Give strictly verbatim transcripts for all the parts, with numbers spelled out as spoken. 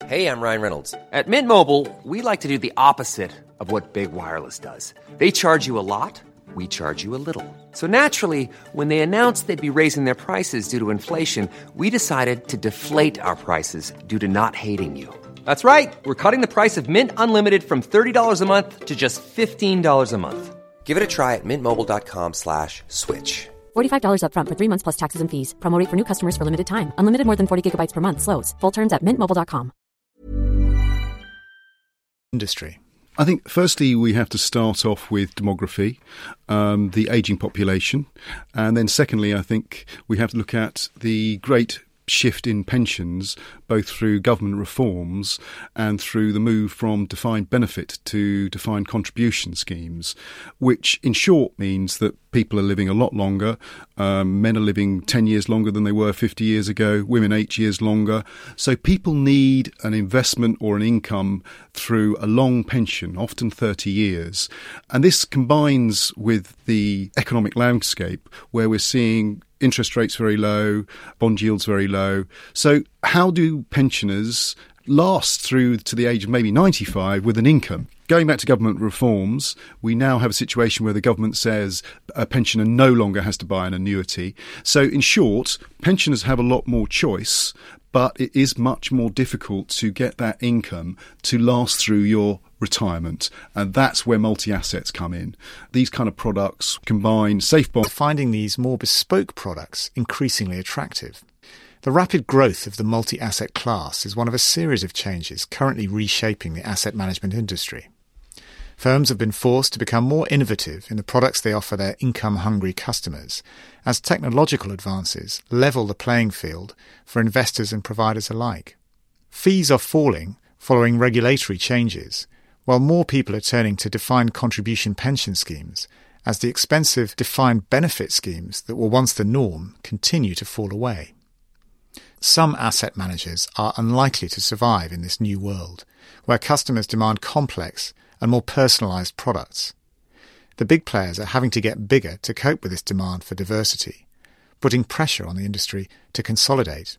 Hey, I'm Ryan Reynolds. At Mint Mobile, we like to do the opposite of what Big Wireless does. They charge you a lot, we charge you a little. So naturally, when they announced they'd be raising their prices due to inflation, we decided to deflate our prices due to not hating you. That's right. We're cutting the price of Mint Unlimited from thirty dollars a month to just fifteen dollars a month. Give it a try at mintmobile.com slash switch. forty-five dollars up front for three months plus taxes and fees. Promo rate for new customers for limited time. Unlimited more than forty gigabytes per month. Slows full terms at mint mobile dot com. Industry. I think firstly we have to start off with demography, um, the ageing population. And then secondly, I think we have to look at the great shift in pensions, both through government reforms and through the move from defined benefit to defined contribution schemes, which in short means that people are living a lot longer. Um, men are living ten years longer than they were fifty years ago, women eight years longer. So people need an investment or an income through a long pension, often thirty years. And this combines with the economic landscape where we're seeing interest rates very low, bond yields very low. So how do pensioners last through to the age of maybe ninety-five with an income? Going back to government reforms, we now have a situation where the government says a pensioner no longer has to buy an annuity. So in short, pensioners have a lot more choice, but it is much more difficult to get that income to last through your retirement. And that's where multi-assets come in. These kind of products combine safe bonds. Finding these more bespoke products increasingly attractive. The rapid growth of the multi-asset class is one of a series of changes currently reshaping the asset management industry. Firms have been forced to become more innovative in the products they offer their income-hungry customers, as technological advances level the playing field for investors and providers alike. Fees are falling following regulatory changes, while more people are turning to defined contribution pension schemes, as the expensive defined benefit schemes that were once the norm continue to fall away. Some asset managers are unlikely to survive in this new world, where customers demand complex and more personalised products. The big players are having to get bigger to cope with this demand for diversity, putting pressure on the industry to consolidate.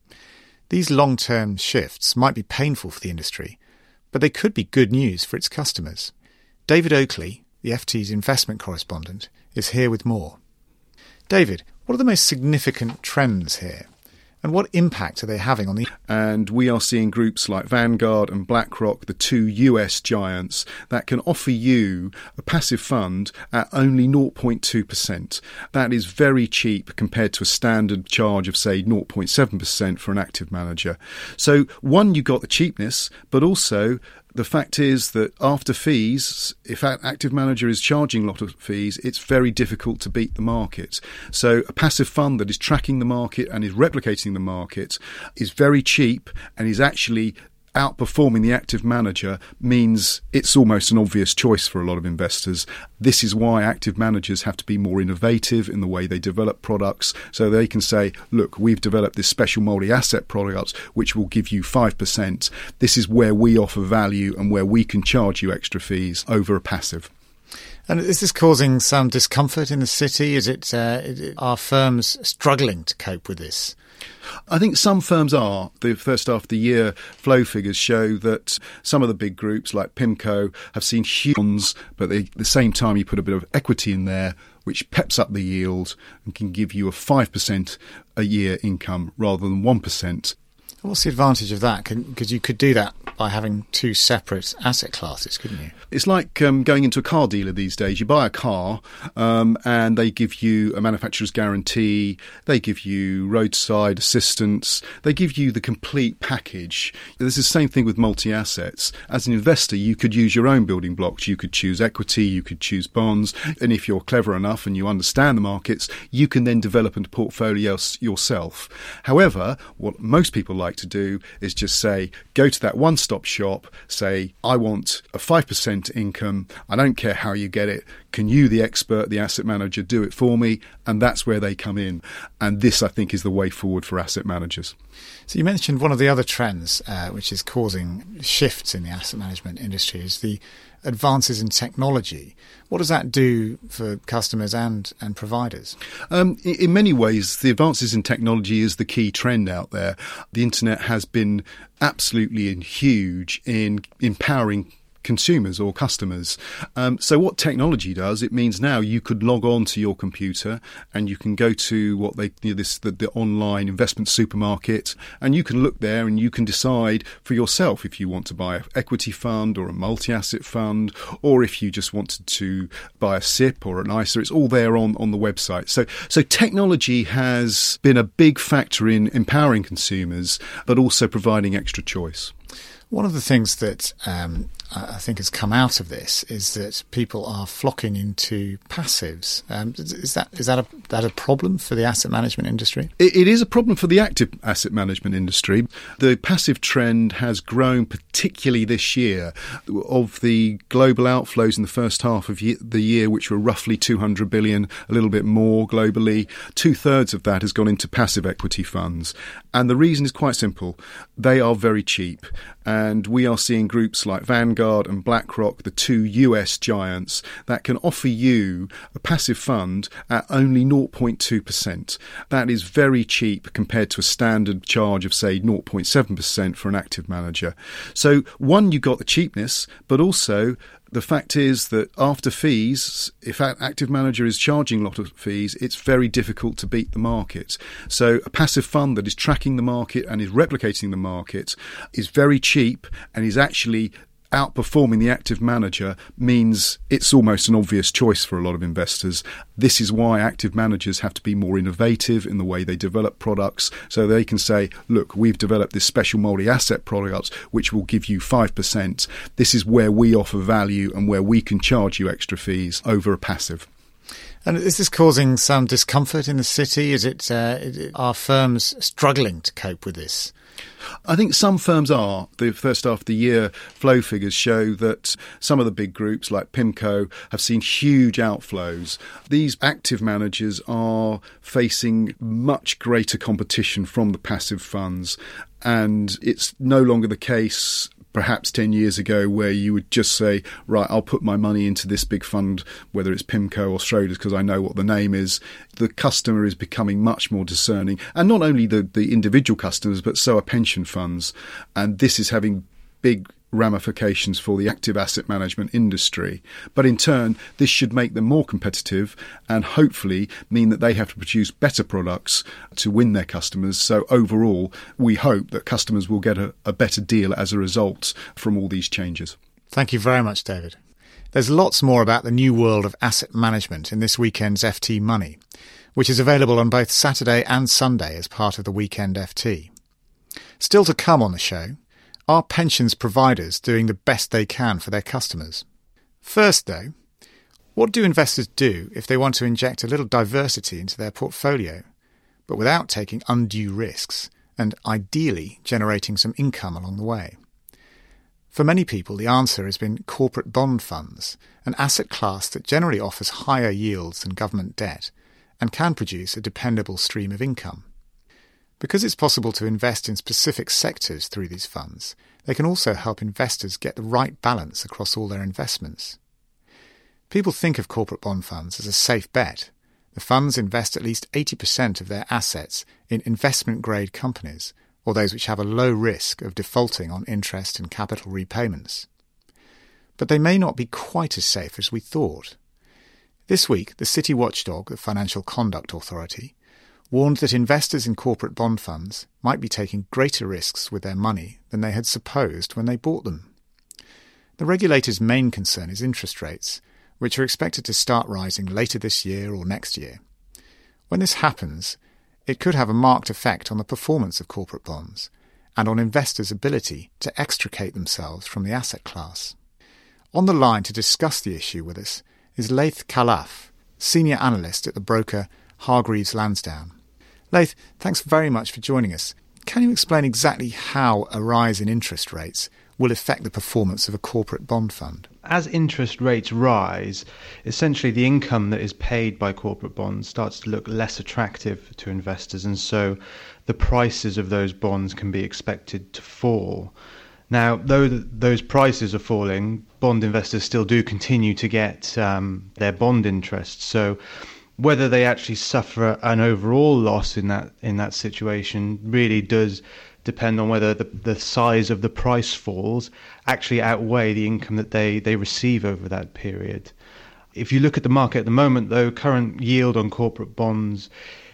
These long-term shifts might be painful for the industry, but they could be good news for its customers. David Oakley, the F T's investment correspondent, is here with more. David, what are the most significant trends here? And what impact are they having on the... And we are seeing groups like Vanguard and BlackRock, the two U S giants, that can offer you a passive fund at only zero point two percent. That is very cheap compared to a standard charge of, say, zero point seven percent for an active manager. So, one, you got the cheapness, but also the fact is that after fees, if an active manager is charging a lot of fees, it's very difficult to beat the market. So a passive fund that is tracking the market and is replicating the market is very cheap and is actually outperforming the active manager, means it's almost an obvious choice for a lot of investors. This is why active managers have to be more innovative in the way they develop products, so they can say, look, we've developed this special multi-asset product which will give you five percent. This is where we offer value and where we can charge you extra fees over a passive. And is this causing some discomfort in the city? Is it, uh, are firms struggling to cope with this? I think some firms are. The first half of the year flow figures show that some of the big groups like PIMCO have seen huge, but they, at the same time you put a bit of equity in there which peps up the yield and can give you a five percent a year income rather than one percent. What's the advantage of that? Because you could do that by having two separate asset classes, couldn't you? It's like um, going into a car dealer these days. You buy a car um, and they give you a manufacturer's guarantee, they give you roadside assistance, they give you the complete package. There's the same thing with multi-assets. As an investor, you could use your own building blocks. You could choose equity, you could choose bonds, and if you're clever enough and you understand the markets, you can then develop a portfolio yourself. However, what most people like to do is just say, go to that one-stop shop, say, I want a five percent income, I don't care how you get it, can you, the expert, the asset manager, do it for me? And that's where they come in. And this, I think, is the way forward for asset managers. So you mentioned one of the other trends uh, which is causing shifts in the asset management industry is the advances in technology. What does that do for customers and, and providers? Um, in, in many ways, the advances in technology is the key trend out there. The internet has been absolutely huge in empowering consumers or customers. Um, so what technology does, it means now you could log on to your computer and you can go to what they you know, this the, the online investment supermarket, and you can look there and you can decide for yourself if you want to buy an equity fund or a multi-asset fund, or if you just wanted to buy a S I P or an I S A. It's all there on, on the website. So so technology has been a big factor in empowering consumers, but also providing extra choice. One of the things that um, I think has come out of this is that people are flocking into passives. Um, is that is that a that a problem for the asset management industry? It, it is a problem for the active asset management industry. The passive trend has grown particularly this year. Of the global outflows in the first half of the year, which were roughly two hundred billion, a little bit more globally, two thirds of that has gone into passive equity funds. And the reason is quite simple. They are very cheap. And we are seeing groups like Vanguard and BlackRock, the two U S giants, that can offer you a passive fund at only zero point two percent. That is very cheap compared to a standard charge of, say, zero point seven percent for an active manager. So, one, you got the cheapness, but also the fact is that after fees, if an active manager is charging a lot of fees, it's very difficult to beat the market. So a passive fund that is tracking the market and is replicating the market is very cheap and is actually outperforming the active manager, means it's almost an obvious choice for a lot of investors. This is why active managers have to be more innovative in the way they develop products, so they can say, look, we've developed this special multi-asset product which will give you five percent. This is where we offer value and where we can charge you extra fees over a passive. And is this causing some discomfort in the city? Is it, uh, are firms struggling to cope with this? I think some firms are. The first half of the year flow figures show that some of the big groups like PIMCO have seen huge outflows. These active managers are facing much greater competition from the passive funds, and it's no longer the case perhaps ten years ago where you would just say, right, I'll put my money into this big fund, whether it's PIMCO or Schroders, because I know what the name is. The customer is becoming much more discerning. And not only the, the individual customers, but so are pension funds. And this is having big ramifications for the active asset management industry. But in turn, this should make them more competitive and hopefully mean that they have to produce better products to win their customers. So overall, we hope that customers will get a, a better deal as a result from all these changes. Thank you very much, David. There's lots more about the new world of asset management in this weekend's F T Money, which is available on both Saturday and Sunday as part of the Weekend F T. Still to come on the show, are pensions providers doing the best they can for their customers? First, though, what do investors do if they want to inject a little diversity into their portfolio, but without taking undue risks and ideally generating some income along the way? For many people, the answer has been corporate bond funds, an asset class that generally offers higher yields than government debt and can produce a dependable stream of income. Because it's possible to invest in specific sectors through these funds, they can also help investors get the right balance across all their investments. People think of corporate bond funds as a safe bet. The funds invest at least eighty percent of their assets in investment-grade companies, or those which have a low risk of defaulting on interest and capital repayments. But they may not be quite as safe as we thought. This week, the city watchdog, the Financial Conduct Authority, warned that investors in corporate bond funds might be taking greater risks with their money than they had supposed when they bought them. The regulator's main concern is interest rates, which are expected to start rising later this year or next year. When this happens, it could have a marked effect on the performance of corporate bonds and on investors' ability to extricate themselves from the asset class. On the line to discuss the issue with us is Laith Khalaf, senior analyst at the broker Hargreaves Lansdown. Laith, thanks very much for joining us. Can you explain exactly how a rise in interest rates will affect the performance of a corporate bond fund? As interest rates rise, essentially the income that is paid by corporate bonds starts to look less attractive to investors, and so the prices of those bonds can be expected to fall. Now, though th- those prices are falling, bond investors still do continue to get um, their bond interest. So whether they actually suffer an overall loss in that in that situation really does depend on whether the, the size of the price falls actually outweigh the income that they, they receive over that period. If you look at the market at the moment, though, current yield on corporate bonds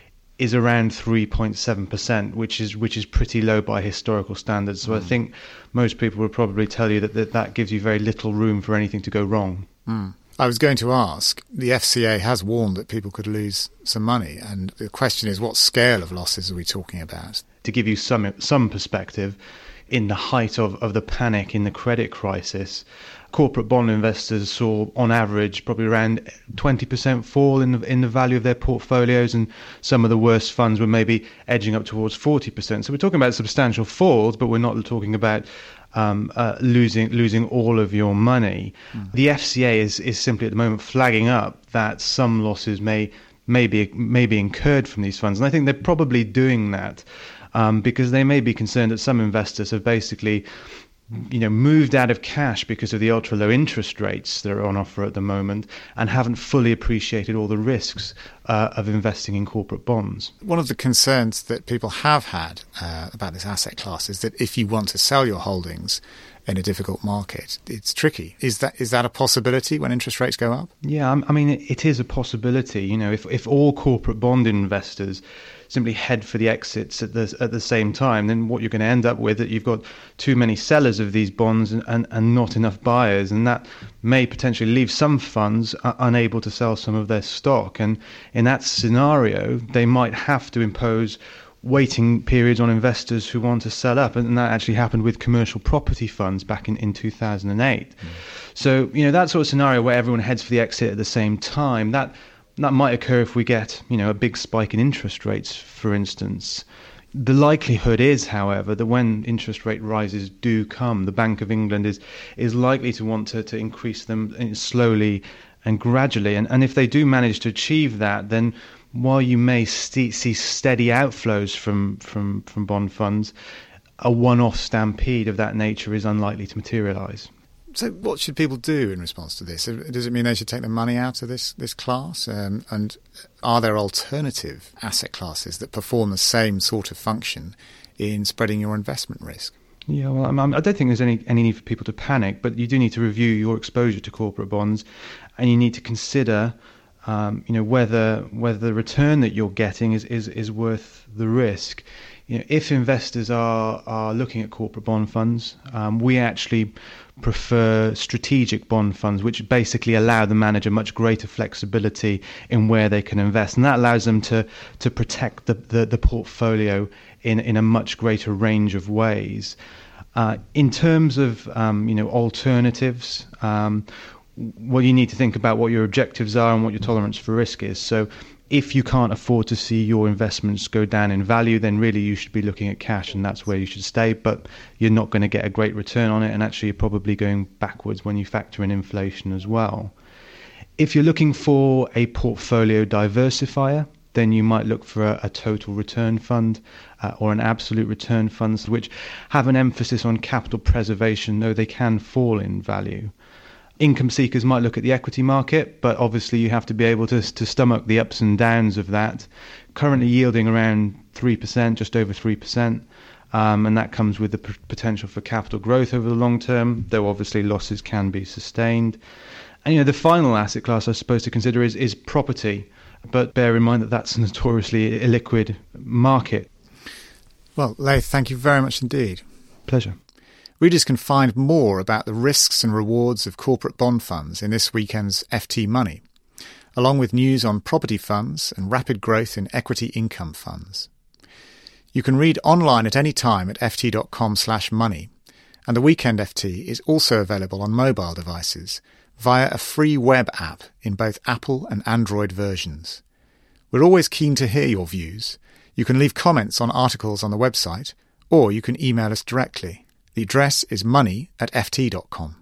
is around three point seven percent, which is which is pretty low by historical standards. So mm. I think most people would probably tell you that, that that gives you very little room for anything to go wrong. Mm. I was going to ask, the F C A has warned that people could lose some money, and the question is, what scale of losses are we talking about? To give you some some perspective, in the height of, of the panic in the credit crisis, corporate bond investors saw, on average, probably around twenty percent fall in the, in the value of their portfolios, and some of the worst funds were maybe edging up towards forty percent. So we're talking about substantial falls, but we're not talking about um, uh, losing losing all of your money. Mm. The F C A is, is simply at the moment flagging up that some losses may, may, be, may be incurred from these funds, and I think they're probably doing that um, because they may be concerned that some investors have basically you know, moved out of cash because of the ultra low interest rates that are on offer at the moment and haven't fully appreciated all the risks uh, of investing in corporate bonds. One of the concerns that people have had uh, about this asset class is that if you want to sell your holdings in a difficult market, it's tricky. Is that is that a possibility when interest rates go up? Yeah, I mean, it is a possibility. You know, if if all corporate bond investors simply head for the exits at the at the same time, then what you're going to end up with is that you've got too many sellers of these bonds and, and, and not enough buyers, and that may potentially leave some funds uh, unable to sell some of their stock. And in that scenario, they might have to impose waiting periods on investors who want to sell up, and that actually happened with commercial property funds back in, in two thousand eight. Mm. So, you know, that sort of scenario where everyone heads for the exit at the same time, that That might occur if we get, you know, a big spike in interest rates, for instance. The likelihood is, however, that when interest rate rises do come, the Bank of England is is likely to want to, to increase them slowly and gradually. And, and if they do manage to achieve that, then while you may st- see steady outflows from, from, from bond funds, a one-off stampede of that nature is unlikely to materialise. So what should people do in response to this? Does it mean they should take their money out of this, this class? Um, and are there alternative asset classes that perform the same sort of function in spreading your investment risk? Yeah, well, I'm, I don't think there's any, any need for people to panic, but you do need to review your exposure to corporate bonds, and you need to consider um, you know, whether whether the return that you're getting is, is, is worth the risk. You know, if investors are, are looking at corporate bond funds, um, we actually prefer strategic bond funds, which basically allow the manager much greater flexibility in where they can invest, and that allows them to to protect the the, the portfolio in in a much greater range of ways. Uh, in terms of um, you know alternatives, um, well, you need to think about what your objectives are and what your tolerance for risk is. So if you can't afford to see your investments go down in value, then really you should be looking at cash, and that's where you should stay. But you're not going to get a great return on it, and actually you're probably going backwards when you factor in inflation as well. If you're looking for a portfolio diversifier, then you might look for a, a total return fund uh, or an absolute return funds, which have an emphasis on capital preservation, though they can fall in value. Income seekers might look at the equity market, but obviously you have to be able to to stomach the ups and downs of that. Currently yielding around three percent, just over three percent, um, and that comes with the p- potential for capital growth over the long term, though obviously losses can be sustained. And you know, the final asset class I suppose to consider is, is property, but bear in mind that that's a notoriously illiquid market. Well, Laith, thank you very much indeed. Pleasure. Readers can find more about the risks and rewards of corporate bond funds in this weekend's F T Money, along with news on property funds and rapid growth in equity income funds. You can read online at any time at ft.com slash money, and the Weekend F T is also available on mobile devices via a free web app in both Apple and Android versions. We're always keen to hear your views. You can leave comments on articles on the website, or you can email us directly. The address is money at ft dot com.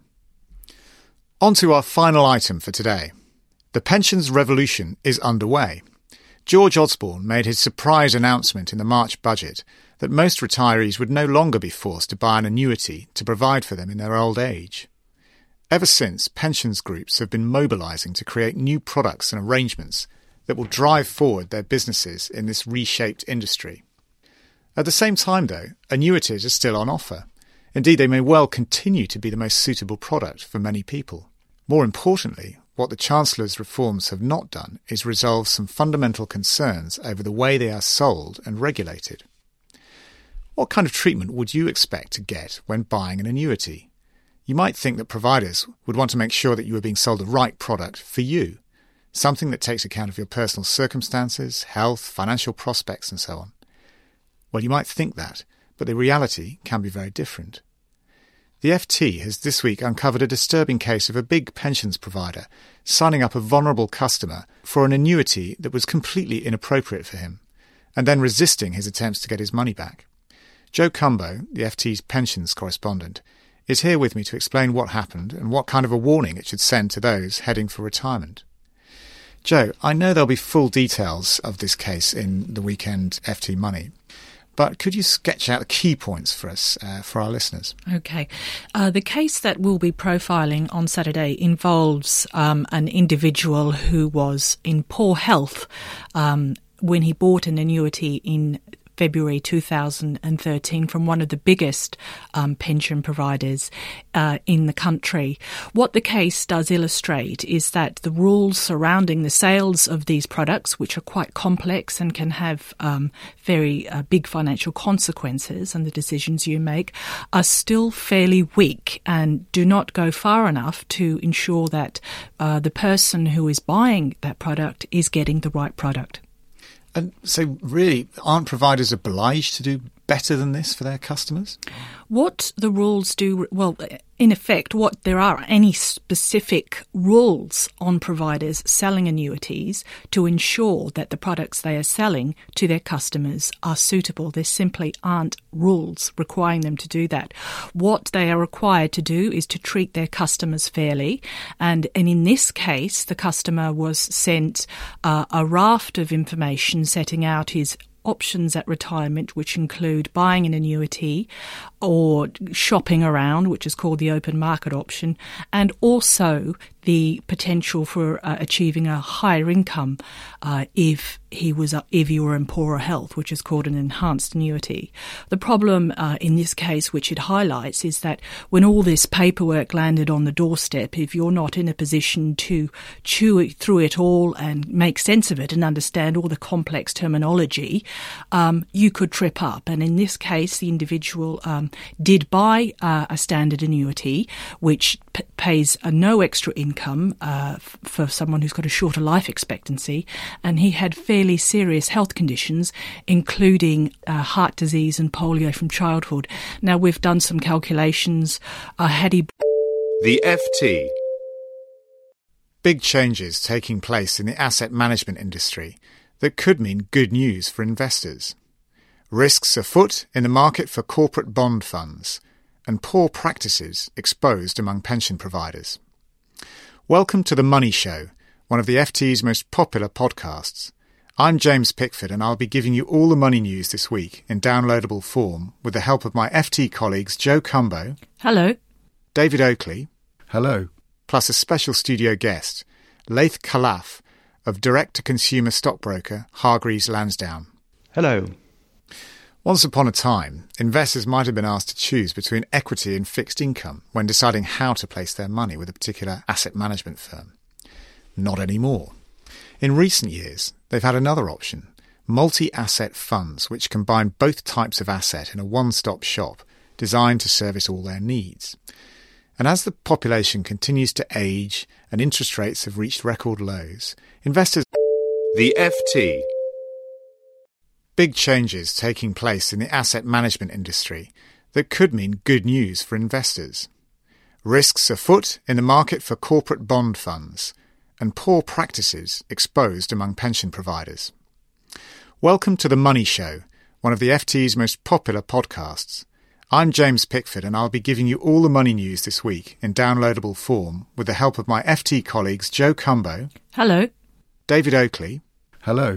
On to our final item for today. The pensions revolution is underway. George Osborne made his surprise announcement in the March budget that most retirees would no longer be forced to buy an annuity to provide for them in their old age. Ever since, pensions groups have been mobilising to create new products and arrangements that will drive forward their businesses in this reshaped industry. At the same time, though, annuities are still on offer. Indeed, they may well continue to be the most suitable product for many people. More importantly, what the Chancellor's reforms have not done is resolve some fundamental concerns over the way they are sold and regulated. What kind of treatment would you expect to get when buying an annuity? You might think that providers would want to make sure that you are being sold the right product for you, something that takes account of your personal circumstances, health, financial prospects and so on. Well, you might think that, but the reality can be very different. The F T has this week uncovered a disturbing case of a big pensions provider signing up a vulnerable customer for an annuity that was completely inappropriate for him, and then resisting his attempts to get his money back. Joe Cumbo, the F T's pensions correspondent, is here with me to explain what happened and what kind of a warning it should send to those heading for retirement. Joe, I know there'll be full details of this case in the weekend F T Money, but could you sketch out the key points for us, uh, for our listeners? Okay. Uh, the case that we'll be profiling on Saturday involves um, an individual who was in poor health um, when he bought an annuity in February two thousand thirteen from one of the biggest um, pension providers uh, in the country. What the case does illustrate is that the rules surrounding the sales of these products, which are quite complex and can have um, very uh, big financial consequences, and the decisions you make, are still fairly weak and do not go far enough to ensure that uh, the person who is buying that product is getting the right product. And so really, aren't providers obliged to do better than this for their customers? What the rules do, well, in effect, what there are any specific rules on providers selling annuities to ensure that the products they are selling to their customers are suitable. There simply aren't rules requiring them to do that. What they are required to do is to treat their customers fairly. And, and in this case, the customer was sent uh, a raft of information setting out his options at retirement, which include buying an annuity or shopping around, which is called the open market option, and also the potential for uh, achieving a higher income uh, if he was uh, if you were in poorer health, which is called an enhanced annuity. The problem uh, in this case, which it highlights, is that when all this paperwork landed on the doorstep, if you're not in a position to chew it through it all and make sense of it and understand all the complex terminology, um, you could trip up. And in this case, the individual um, did buy uh, a standard annuity, which p- pays a no extra income uh, f- for someone who's got a shorter life expectancy, and he had fairly serious health conditions, including uh, heart disease and polio from childhood. Now, we've done some calculations. Uh, had he... The F T. Big changes taking place in the asset management industry that could mean good news for investors. Risks afoot in the market for corporate bond funds, and poor practices exposed among pension providers. Welcome to The Money Show, one of the F T's most popular podcasts. I'm James Pickford, and I'll be giving you all the money news this week in downloadable form with the help of my F T colleagues Joe Cumbo. Hello. David Oakley. Hello. Plus a special studio guest, Laith Khalaf of direct-to-consumer stockbroker Hargreaves Lansdown. Hello. Once upon a time, investors might have been asked to choose between equity and fixed income when deciding how to place their money with a particular asset management firm. Not anymore. In recent years, they've had another option, multi-asset funds, which combine both types of asset in a one-stop shop designed to service all their needs. And as the population continues to age and interest rates have reached record lows, investors... The F T. Big changes taking place in the asset management industry that could mean good news for investors. Risks afoot in the market for corporate bond funds, and poor practices exposed among pension providers. Welcome to The Money Show, one of the F T's most popular podcasts. I'm James Pickford, and I'll be giving you all the money news this week in downloadable form with the help of my F T colleagues Joe Cumbo. Hello. David Oakley. Hello.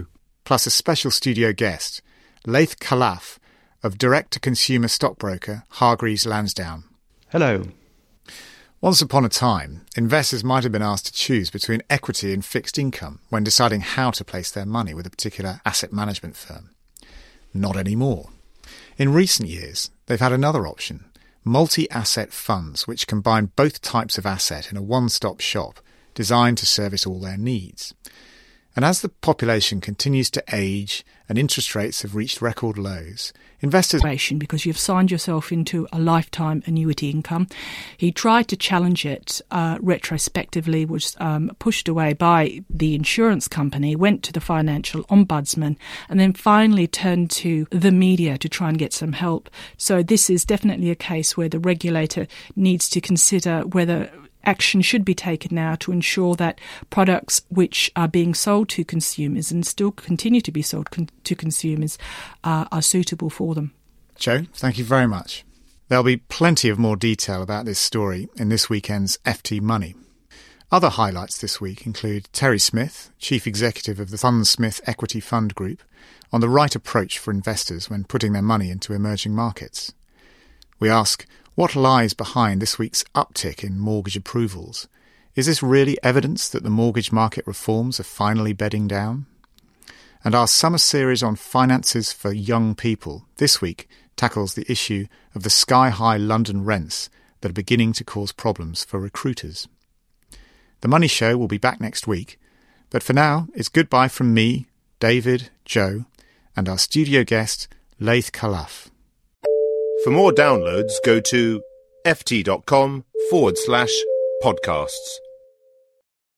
plus a special studio guest, Laith Khalaf of direct-to-consumer stockbroker Hargreaves Lansdown. Hello. Once upon a time, investors might have been asked to choose between equity and fixed income when deciding how to place their money with a particular asset management firm. Not anymore. In recent years, they've had another option, multi-asset funds, which combine both types of asset in a one-stop shop designed to service all their needs. And as the population continues to age and interest rates have reached record lows, investors... Because you've signed yourself into a lifetime annuity income. He tried to challenge it uh, retrospectively, was um, pushed away by the insurance company, went to the financial ombudsman, and then finally turned to the media to try and get some help. So this is definitely a case where the regulator needs to consider whether action should be taken now to ensure that products which are being sold to consumers and still continue to be sold con- to consumers uh, are suitable for them. Joe, thank you very much. There'll be plenty of more detail about this story in this weekend's F T Money. Other highlights this week include Terry Smith, Chief Executive of the Funds Smith Equity Fund Group, on the right approach for investors when putting their money into emerging markets. We ask, what lies behind this week's uptick in mortgage approvals? Is this really evidence that the mortgage market reforms are finally bedding down? And our summer series on finances for young people this week tackles the issue of the sky-high London rents that are beginning to cause problems for recruiters. The Money Show will be back next week, but for now it's goodbye from me, David, Joe, and our studio guest, Laith Khalaf. For more downloads, go to ft.com forward slash podcasts.